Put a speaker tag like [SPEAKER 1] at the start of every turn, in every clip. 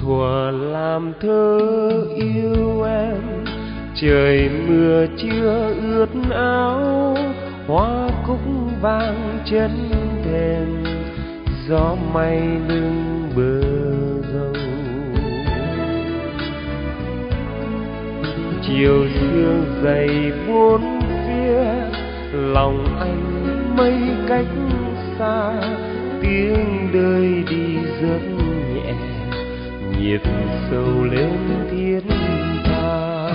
[SPEAKER 1] thuở làm thơ yêu em, trời mưa chưa ướt áo, hoa cúc vang chân thềm, gió mây lưng bờ dâu. Chiều sương dày bốn phía, lòng anh mây cách xa, tiếng đời đi rất nhẹ, nhịp sâu lên thiên tha.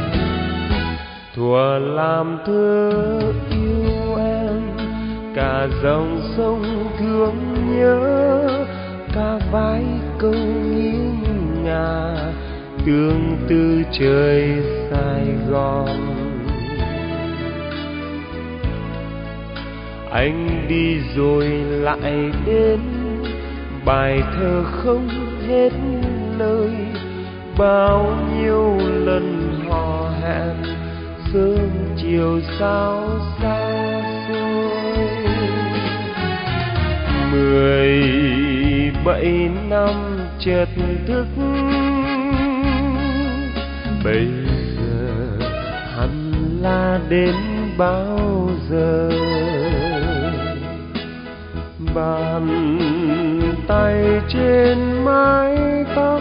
[SPEAKER 1] Thuở làm thơ yêu em, cả dòng sông thương nhớ, cả vai câu nghiêng ngả, tương tư trời Sài Gòn. Anh đi rồi lại đến, bài thơ không hết lời, bao nhiêu lần hò hẹn, sớm chiều sao xa xôi. 17 năm chợt thức, bây giờ hẳn là đến bao giờ. Bàn tay trên mái tóc,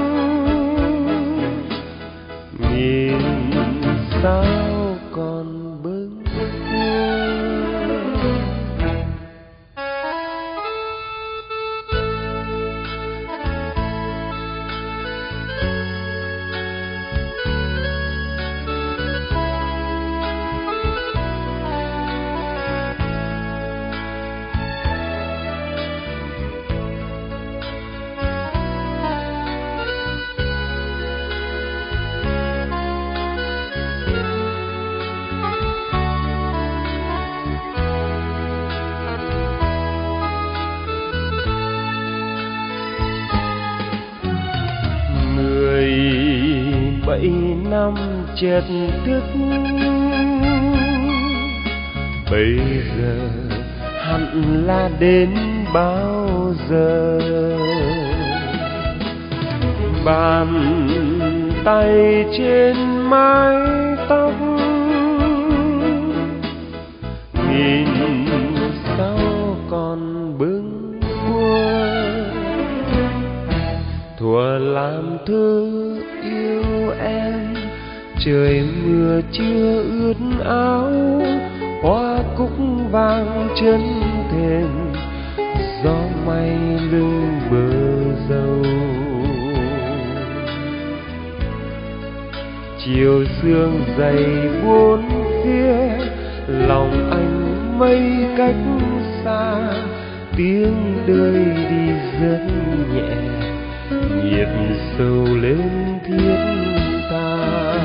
[SPEAKER 1] nhìn sao còn bâng khuâng. Bảy năm chợt thức, bây giờ hẳn là đến bao giờ. Bàn tay trên mái tóc, nhìn sao còn bâng khuâng. Thuở làm thơ yêu em, trời mưa chưa ướt áo, hoa cúc vang chân thềm, gió mây lưng bờ dâu. Chiều sương dày bốn phía, lòng anh mây cách xa, tiếng đời đi rất nhẹ, nhịp sâu lên thiết tha.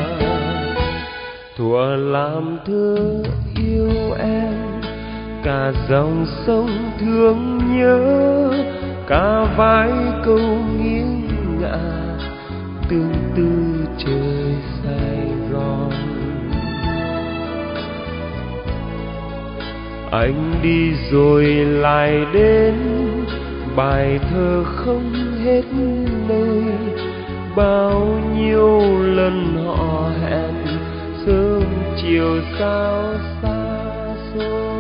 [SPEAKER 1] Thuở làm thơ yêu em, cả dòng sông thương nhớ, cả vai câu nghiêng ngả, tương tư trời Sài Gòn. Anh đi rồi lại đến, bài thơ không hết lời, bao nhiêu lần hò hẹn, sớm chiều sao xa xôi.